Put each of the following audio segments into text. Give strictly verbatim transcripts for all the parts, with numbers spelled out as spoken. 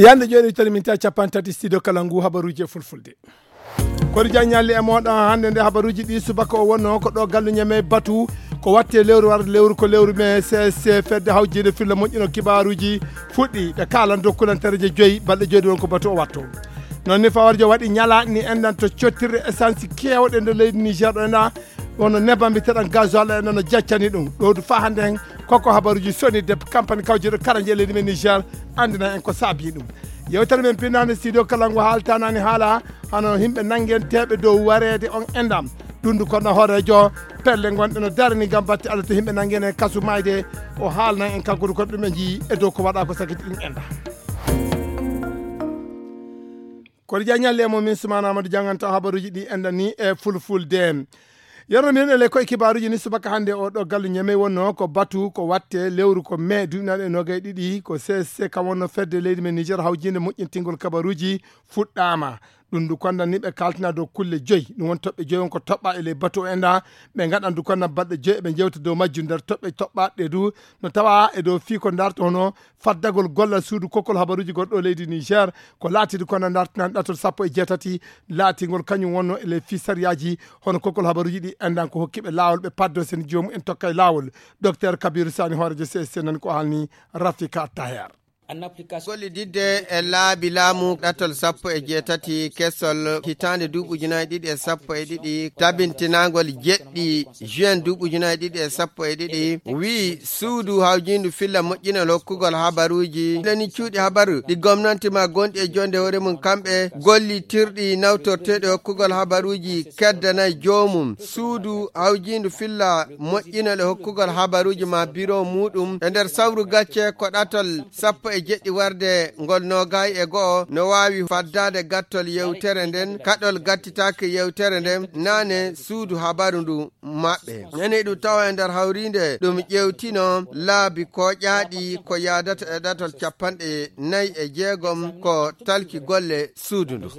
yande joni talminta capantati studio Kalangu habaruji fulfulde ko jagnali e moɗon hande nde habaruji ɗi subaka o wonno ko ɗo gallu ñame batu ko watte lewru war lewru ko lewru me C C fedde hawjide filla moƴƴino kibaruji fuɗɗi ɓe kalan dokkulantereje joyyi balɗe joyyi won ko batu o watto non ni fawarjo waɗi ñala ni endan to cottirde essence kewɗe nder leydi Niger ɗo ena wono nebam biteɗan gasoil en no jaccani ɗum ɗo fa hande hen koko habaruji soni de campagne kawjiɗo karaje leydi men Niger andina en ko saabi ɗum yewtere men pinnande studio Kalangu haaltanani haala hano himɓe nangen teɓe dow warede on endam dundu kono hoorejo pelle gonɗe no darani gam batte Allah to himɓe nangen e kasu mayde o haalna en kanko ko ɗumen ji e dow ko waɗa ko sakiti ɗum enda kono jañalle mo min Soumana Amadou janganta habaruji ɗi enda ni e fulfulde yerno min ele koye kibaruji ni subaka hande o ɗo gallu ñame wonno ko batu ko watte lewru ko mai duuɓinaɗe nogay ɗiɗi ko C C kam wonno fedde leydi men Niger hawjinde moƴƴintingol kabaruji fuɗɗama ɗum du konda ni ɓe kaltina dow kulle joyyi ɗum won toɓɓe joyyi on ko toɓɓa ele bateau enda ɓe gaɗan du konna balɗe joyyi ɓe jewta dow majju nder toɓɓe toɓɓaɗe du no tawa e dow fi ko darto hono faddagol gollal suudu kokkol habaruji goɗɗo leydi Niger ko laatide kono dartinan ɗatol sappo e jeetati laatigol kañum wonno ele fi sariyaji hono kokkol habaruji ɗi endan ko hokkiɓe lawol ɓe paddo sen jomum en tokka e lawol docteur Kabiru Sani hoorejo C C nan ko halni Rafika Taher gollididde e laabi laamu ɗatol sappo e jeetati kessol hitande duuɓujunayi ɗiɗi e sappo e ɗiɗi tabintinagol jeɗɗi juin duuɓujunayi ɗiɗi e sappo e ɗiɗi wi suudu hawjindu filla moƴƴinol hokkugol habaruji leni cuuɗi habaru ɗi gomnanti ma gonɗi e jonde hoore mum kamɓe gollitirɗi nawtorteɗe hokkugol habaruji keddanayi joomum suudu hawjindu filla moƴƴinol e hokkugol habaruji ma bureau muɗum e nder sawru gacce ko ɗatol sappo e jeɗɗi warde ngol nogay e go'o no wawi faddade gattol yewtere nden kaɗol gattitake yewtere nden nane suudu habaru ndu maɓɓe nani ɗum tawa e nder hawrinde ɗum ƴewtino laabi koƴaɗi ko yadata e ɗatol capanɗe nayyi e jeegom ko talki golle suudu ndu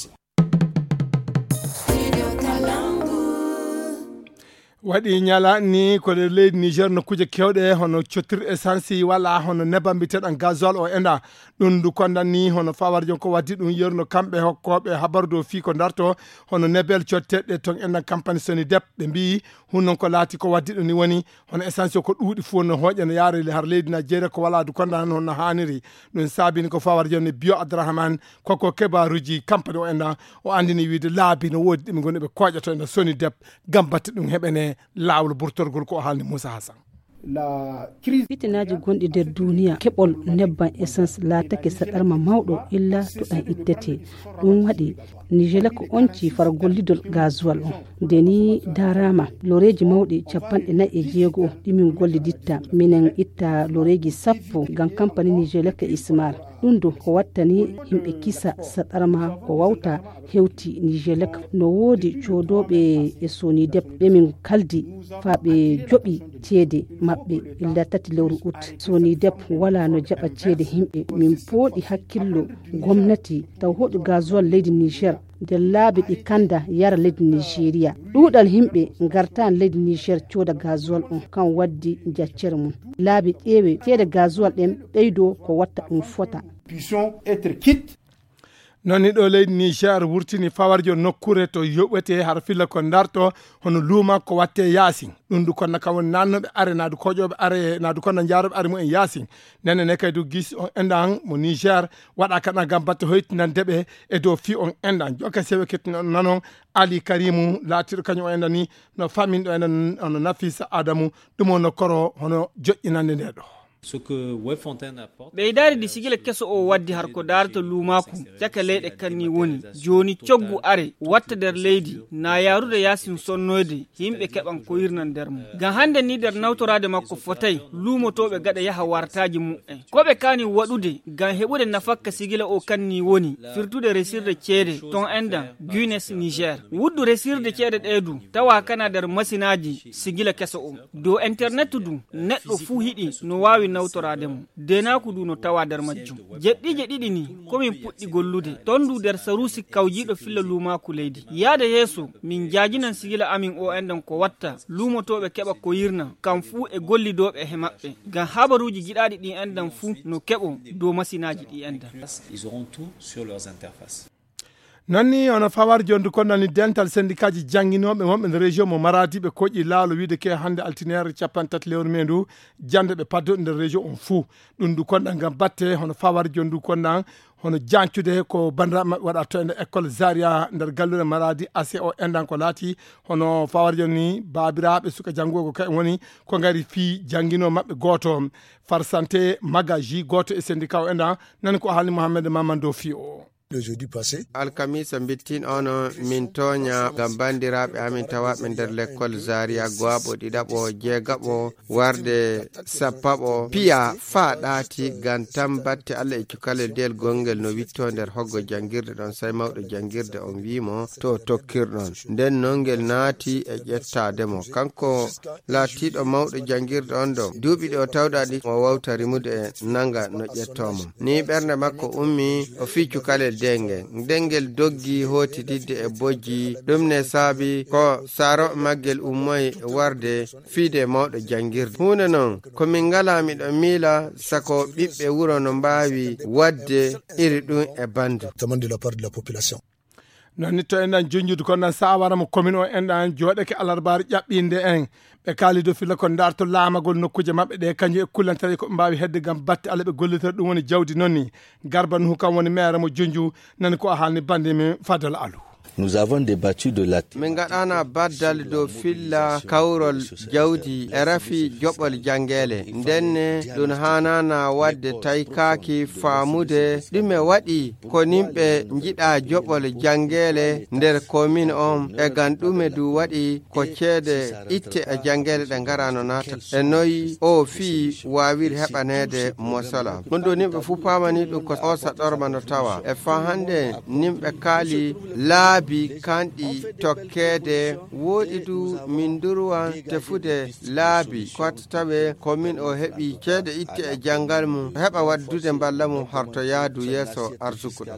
waɗi ñala ni ko leydi Niger no kuje kewɗe hono cottir essence walla hono nebam biteɗan gasoil o enda ɗum du kondan ni hono fawarjon ko waddi ɗum yerno kamɓe hokkoɓe habaru dow fi ko darto hono nebel cotteɗe ton endan campagne soni dep ɓe mbi hunnon ko laati ko waddi ɗum ni woni hono essence o ko ɗuuɗi fu no hooƴa no yaara har leydi Nigeria ko wala du kondan hono haniri ɗum saabini ko fawarjon ne Bio Abdourahmane koko kebaruji campagne o enda o andini wiide laabi no woodi ɗiɓe goni ɓe koƴato enda soni dep gam batte ɗum heɓene lawol burtorgol ko halni Moussa Hassan la crise fitinaji gonɗi nder duniya keɓol nebban essence laatake saɗarma mawɗo illa to ɗan ittete ɗum waɗi Niger ko onci far gollidol gasoil on nde ni darama loreji mawɗi capanɗe nayyi e jeego ɗimin golliditta minen itta loreji sappo gam campagne Niger e Ismar ɗum do ko wattani himɓe kisa saɗarma ko wawta hewti Niger no woodi codoɓe e soni dep ɓe min kaldi fa ɓe joɓi ceede maɓɓe illa tati lewru ut soni dep wala no jaɓa ceede himɓe min pooɗi hakkillo gomnati taw hoɗu gasoil leydi Niger nder laabi ɗi kanda yara leydi Nigeria ɗuuɗal himɓe gartan leydi Niger cooda gasoil on kan waddi jaccere mum laabi ƴeewe ceede gasoil ɗen ɓeydo ko watta ɗum fota puissions être quitte non ni ɗo leydi Niger wurtini fawarjo nokkure to yoɓete har filla ko darto hono luuma ko watte yasin ɗum du konna kam woni nannoɓe are naadu koƴoɓe are naadu konna jaaroɓe are mumen yasin nene ne kay du gis on endan mo Niger waɗa kaɗa gam batte hoytinandeɓe e dow fi on endan joka sewe kettino nanon Ali Karimu laatiɗo kañum o endan ni no famine ɗo endan ono Nafisa Adamu ɗum o no koro hono joƴƴinande nde ɗo ɓeydari ɗi sigila keso o waddi har ko darata lumaku caka leyɗe kanni woni joni coggu are watta nder leydi na yarude yasin sonnoyde yimɓe keɓan ko yirnan nder mum gam hande ni nder nawtorade makko fotay lumotoɓe gaɗa yaha wartaji mum'en koɓe kani waɗude gam heɓude nafakka sigila o kanni woni firtude resirde ceede ton endan Guinness Niger wuddu resirde ceede ɗeedu tawa kana nder masinaji sigila keso o dow internet du neɗɗo fu hiɗi no wawi nawtorade mo dena ku du no tawa der majjum jeɗɗije ɗiɗi ni komin puɗɗi gollude ton du der sarusi kawjiɗo filla lumaku leydi yaade yeeso min jajinan sigila amin o enden ko watta lumotoɓe keɓa ko yirna kam fuu e gollidoɓe he maɓɓe ngam habaruji giɗaɗi ɗi enden fuu no keɓo dow masinaji ɗi enden. Ils auront tout sur leurs interfaces. nonni ono fawar jondu ko nani dental syndicat ji janginoɓe wonɓe nder région mo Maradi ɓe koƴƴi laalo wiide ke hande altinaire capan tati lewru mendu jande ɓe paddo nder région on fuu ɗum du konɗa ngam batte hono fawar jondu konɗa hono jancude ko bandiraɓe maɓɓe waɗa to ende école Zaria nder galluɗe Maradi A C O endan ko laati hono fawar joni babiraɓe suka janggogo kay woni ko ngari fi jangino maɓɓe goto far santé magaji goto e syndicat o endan nani ko haalni Mohamed Mamadou Fi o le jeudi passé alkamisa bittin ono min toña gam bandiraɓe amin tawaɓe nder l'école Zaria goaɓo ɗiɗaɓo jeegaɓo warde sappaɓo piya fa ɗaati gam tan batte Allah e cukalel del gongel no witto nder hoggo jangirde ɗon say mawɗo jangirde on wimo to tokkirɗon nden nongel naati e ƴettademo kanko laatiɗo mawɗo jangirde on ɗo duuɓi ɗe o tawɗaɗi o wawta rimude e nanga no ƴettomo ni ɓernde makko ummi o fi cukalel dengel dengel doggi hoti didde e bojji ɗum ne saabi ko saro maggel ummoy warde fiide mawɗo jangirde hunde noon komin ngala miɗo miila sako ɓiɓɓe wuro no mbawi wadde iri ɗum e bandu de la part de la population. nonni to enɗan jonjude ko nan sa waramo commune o enɗan jooɗeke alarbare ƴaɓɓinde en ɓe kaali do filla ko darto laamagol nokkuje maɓɓe ɗe kañum e kullantere ko ɓe mbawi hedde gam batte Allah ɓe gollitere ɗum woni jawdi noon ni Garba Nuhu kam woni maire mo Jonju nani ko a haalni bande min Fadal Alou. Nous avons débattu de la min gaɗana baddal dow filla kawrol jawdi e rafi joɓol jangele ndenne ɗum hanana wadde taykaki faamude ɗume waɗi ko nimɓe jiɗa joɓol jangele nder commune on e gan ɗume du waɗi ko ceede itte e jangele ɗe garano nata e noyi o fi wawiri heɓanede mosola ɗum ɗo nimɓe fu pamani ɗum ko o saɗorma no tawa e fa hande nimɓe kaali laabi kanɗi tokkede woɗi du min durwa tefude laabi koto tawe commune o heɓi ceede itte e jangal mum heɓa waddude balla mum harto yaadu yeeso arsukuɗo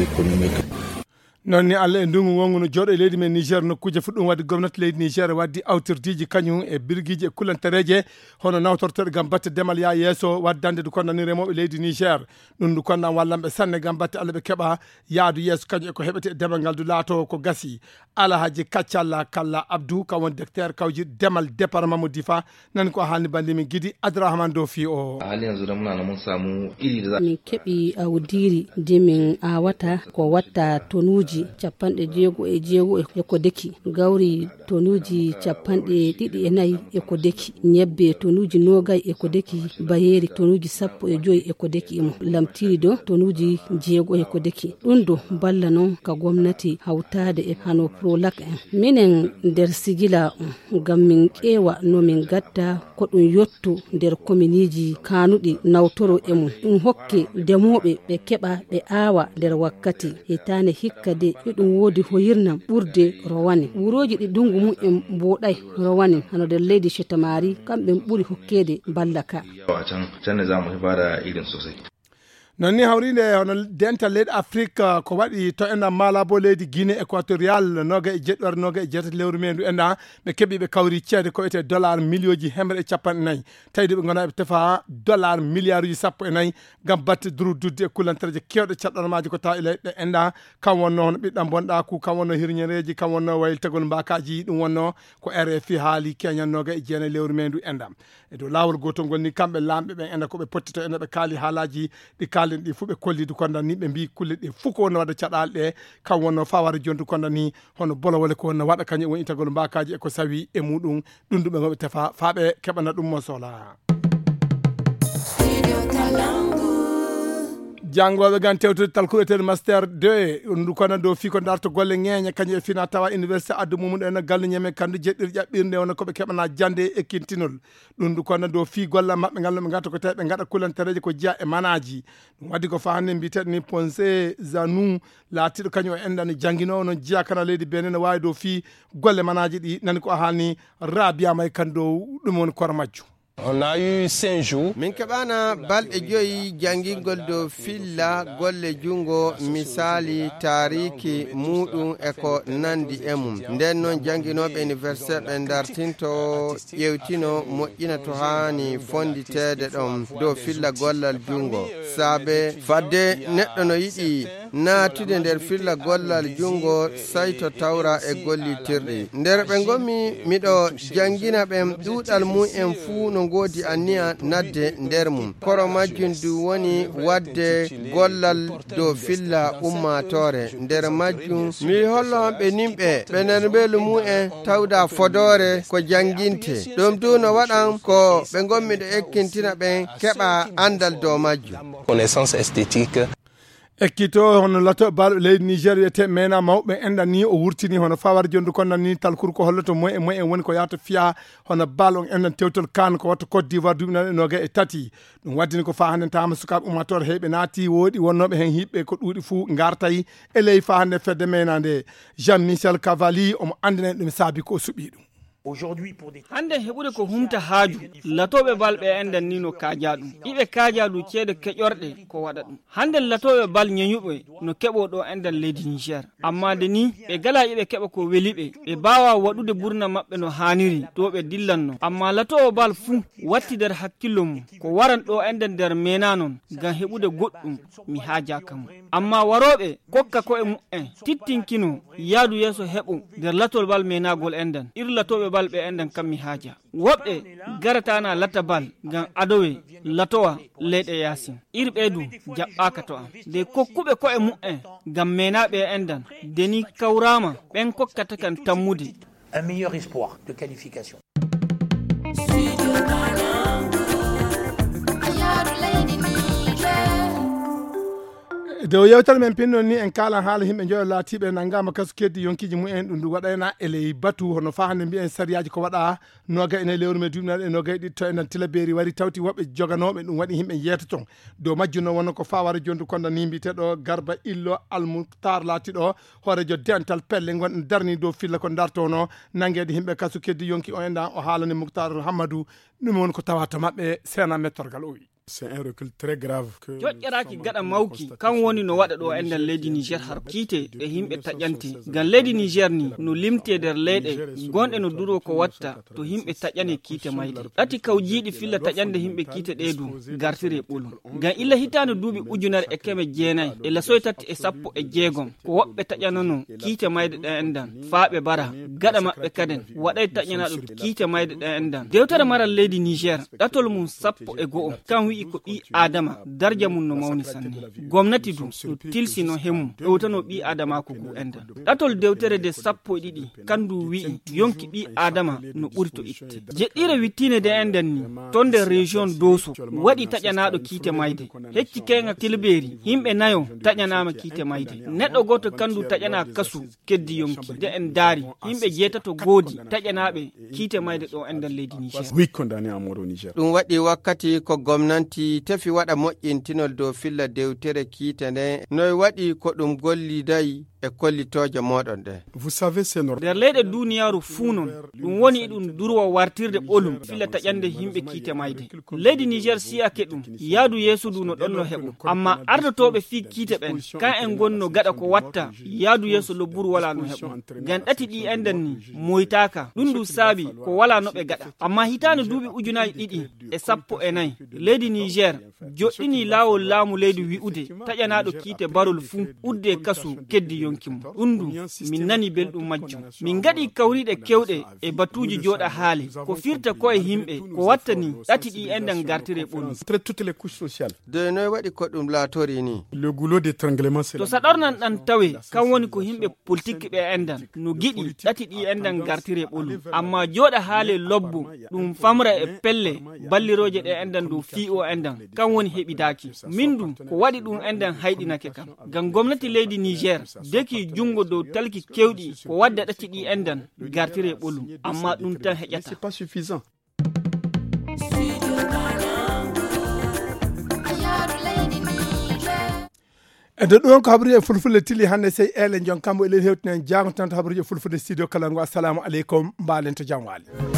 noon ni Allah e ndungu ngongu no jooɗo e leydi men Niger nokkuje fuɗɗum wadde gomnati leydi Niger waddi awtirdiji kañum e birguiji e kullantereje hono nawtortoɗe gam batte demal ya yeeso waddande du konnani remoɓe leydi Niger ɗum du konnan wallanɓe sanne gam batte Allah ɓe keɓa yaadu yeeso kañum e ko heɓete e demal ngal du laato ko gasi Alhaji Kaccalla Kalla Abdou kam woni docteur kawji demal département mo Difa nani ko haalni bandi min Guidi Abdourahmane Dow fi o hali yanzu da muna mun samu iri da min keɓi awdiri de min awata ko watta tonuji capanɗe jeego e jeego e ko deki gawri tonuji capanɗe ɗiɗi e nayyi e ko deki ñebbe tonuji nogay e ko deki bayeri tonuji sappo e joyi e ko deki imo lamtiri do tonuji jeego e ko deki ɗum do balla noon ka gomnati hawtade e hano prolak en minen nder sigila gam min ƴeewa no min gatta ko ɗum yottu nder commune kanuɗi nawtoro e mum ɗum hokke demoɓe ɓe keɓa ɓe aawa nder wakkati hitane hikka de ɗum woodi hoyirnam ɓurde rowani wuroji ɗi dungu mum en mboɗay rowani hano nder leydi Chetamari kamɓe ɓuri hokkede balla ka a can can ne zamu bada irin sosai non ni hawrinde hono dental leydi Afrique ko waɗi to enɗa Malabo leydi Guinée équatorial noga e jeɗɗore noga e jeetati lewru mendu enɗa ɓe keeɓi ɓe kawri ceede ko wiyete dollar millioji hemre e capanɗe nayyi tawde ɓe gona ɓe tefa dollar milliard uji sappo e nayyi gam batte durududde e kullantereje kewɗe caɗɗormaji ko tawa e leyɗe enɗa kam wonno hono ɓiɗɗam bonɗa ku kam wonno hirñereji kam wonno waylitagol mbakaji ɗum wonno ko R F I haali keñannoga e jeenayi lewru mendu enɗa e dow lawol gotol ngol ni kamɓe lamɓe ɓe enɗa koɓe pottito enɗa ɓe kaali haalaji ɗi kaali ɗi fu ɓe kollidu kondan ni ɓe mbi kulle ɗe fof ko wonno waɗa caɗale ɗe kam wonno faware jondu kondan ni hono bolowole ko wonno waɗa kañum woni itagol mbakaji eko sawi e muɗum ɗum duɓe ngoɓe tefa faaɓe keɓana ɗum mo sohla jangoɓe gan tewtude talkuɓeteɗe master deux ndu kono dow fi ko darto golle ŋeñe kañum e fina tawa université addu mumum ene gallu ñeme kandu jeɗɗiri ƴaɓɓirde wona koɓe keɓana jande e kintinol ɗum ndu kono dow fi golla mabɓe ngal no ɓe gatta ko tawi ɓe gaɗa kulantereje ko jeeya e manaji ɗum waddi ko fa hande mbiteɗo ni Ponce Zanou laatiɗo kañum o endano jangguinowo noon jeeya kana leydi Benin ne wawi dow fi golle manaji ɗi nani ko a haalni Rabia May kan dow ɗum woni kooro majju On a eu cinq jours. Min keɓana balɗe joyi jangingol dow filla golle jungo misali tariki muɗum e ko nandi e mum. Nden noon janginoɓe université ɓe dartinto ƴewtino moƴƴina to hani fonditede ɗon dow filla gollal jungo. Saabe fadde neɗɗo no yiɗi naatude nder filla gollal jungo sai to tawra e gollitirɗi. Nder ɓe gommi miɗo jangina ɓen ɗuɗal mu'en fuu no godi anniya nadde nder mum. Koro majjum du woni wadde gollal dow filla ummatore. Nder majjum mi hollon ɓe nimɓe ɓe nder ɓelu mu'en tawda fodore ko janginte. Ɗum du no waɗan ko ɓe gommiɗo ekkintina ɓen keɓa andal dow majjum. Connaissance esthétique. ekkito hono lato balɓe leydi Niger wiyete mena mawɓe enɗan ni o wurtini hono fawar jondu konnan ni talkur ko holloto moy e moy en woni ko yahata fiya hono bal on enɗan tewtol kan ko watta Côte d'Ivoire duuɓi nane noga e tati ɗum waddini ko fa hande tama sukaɓe ummatore heyɓe naati woɗi wonnoɓe hen hiɓɓe ko ɗuuɗi fuu gartayi e ley fa hande fedde mena nde Jean Michel Cavalli omo andinen ɗum saabi ko suɓi ɗum. hande heɓude ko humta haaju latoɓe balɓe enɗan ni no kaaja ɗum iɓe kaaja ɗum ceede keƴorɗe ko waɗa ɗum hande latoɓe bal ñeñuɓe no keɓo ɗo enɗan leydi Niger amma de ni ɓe gala iɓe keɓa ko weliɓe ɓe bawa waɗude ɓurna maɓɓe no haniri to ɓe dillanno amma latoɓe bal fuu watti nder hakkillo mum ko waran ɗo enɗan nder mena non ngam heɓude goɗɗum mi haaja kam amma waroɓe kokka ko e mu'en tittinkino yaadu yeeso heɓo nder latol bal menagol enɗan ir latoɓe balɓe enɗan kammi haaja woɓɓe garatana latta bal ngam adowe latowa leyɗe yasin irɓeedu jaɓɓaka to am de kokkuɓe koye mu'en ngam menaɓe enɗan deni kawrama ɓen kokkata kan tammude un meilleur espoir de qualification. dow yewtere men pinnon ni en kalan haala himɓe joyo laatiɓe nanggama kaso keddi yonkiji mumen ɗum ndu waɗayna eley batu hono fa hande mbiyen sariyaji ko waɗa noga ene lewru men duɓinaɗe noga e ɗiɗi to enen tilaberi wari tawti woɓɓe joganoɓe ɗum waɗi himɓe yeeta ton dow majjum noon wonno ko fawara jondu konda ni mbiteɗo Garba Illo Almoutar laatiɗo hoorejo dental pelle gonɗen darni dow filla ko dartono nanguede himɓe kaso keddi yonki o enɗan o haalani Moukhtar Hamadou ɗum woni ko tawata mabɓe sena mettorgal o wi. C'est un recul très grave que joƴƴeraki gaɗa mawki kan woni no waɗa ɗo e nder leydi Niger har kiite e himɓe taƴante ngam leydi Niger ni no limte nder leyɗe gonɗe no duro ko watta to himɓe taƴane kiite mayde ɗati kawjiɗi filla taƴande himɓe kiite ɗeedu gartire ɓolum ngam illa hitande duuɓi ujunere e keme jeenayi e lasoy tati e sappo e jeegom ko woɓɓe taƴanano kiite mayde ɗe enɗan faaɓe bara gaɗa maɓɓe kaden waɗay taƴanaɗo kiite mayde ɗe enɗan dewtere maral leydi Niger ɗatol mum sappo e go'o kan wi'i ko ɓi adama darja mum no mawni sanne gomnati du no tilsino hemum ɗowtano ɓi adama ko gu endan ɗatol dewtere de sappo e ɗiɗi kandu wi'i yonki ɓi adama no ɓuri to itte jeɗɗire wittine de endan ni ton nder région doso waɗi taƴanaɗo kiite mayde hecci kenga tilberi himɓe nayo taƴanama kiite mayde neɗɗo goto kandu taƴana kasu keddi yonki de en daari himɓe jeetato goodi taƴanaɓe kiite mayde ɗo endan leydi Niger ɗum waɗi wakkati ko gomnati tefi waɗa moƴƴintinol dow filla dewtere kiite nde noy waɗi ko ɗum gollidayi e kollitoje moɗon ɗe nder leyɗe duniyaru fuu non ɗum woni ɗum durwa wartirde ɓolum filla taƴande himɓe kiite mayde leydi Niger siyake ɗum yaadu yeeso du no ɗon no heɓo amma ardotoɓe fi kiite ɓen kan en gonno gaɗa ko watta yaadu yeeso lobburu wala no heɓo ngam ɗati ɗi enɗen ni moytaka ɗum du saabi ko wala no ɓe gaɗa amma hitande duuɓi ujunaji ɗiɗi e sappo e nayyi leydi Niger joɗɗini laawol laamu leydi wi'ude taƴanaɗo kiite barol fuu udde kasu keddi yonki mum ɗum du min nani belɗum majjum min gaɗi kawriɗe kewɗe e batuji joɗa haali ko firta koye himɓe ko watta ni ɗati ɗi enɗan gartire ɓolum de noy waɗi ko ɗum laatori ni to saɗornan ɗan tawe kan woni ko himɓe politique ɓe enɗan no giɗi ɗati ɗi enɗan gartire ɓolum amma joɗa haale lobbo ɗum famra e pelle balliroje ɗe enɗan dow fi o enɗan kan woni heɓidaki min du ko waɗi ɗum enɗan hayɗinake kam ngam gomnati leydi Niger deki jungo dow talki kewɗi ko wadda ɗati ɗi enɗan gartire ɓolum amma ɗum tan heƴata e nder ɗon ko habaruji e fulfulde tili hannde sey ele jon kambo eɗen hewtinen jango tan to habaruji e fulfulde studio Kalangu. Assalamu aleykum mbalen to jam wali.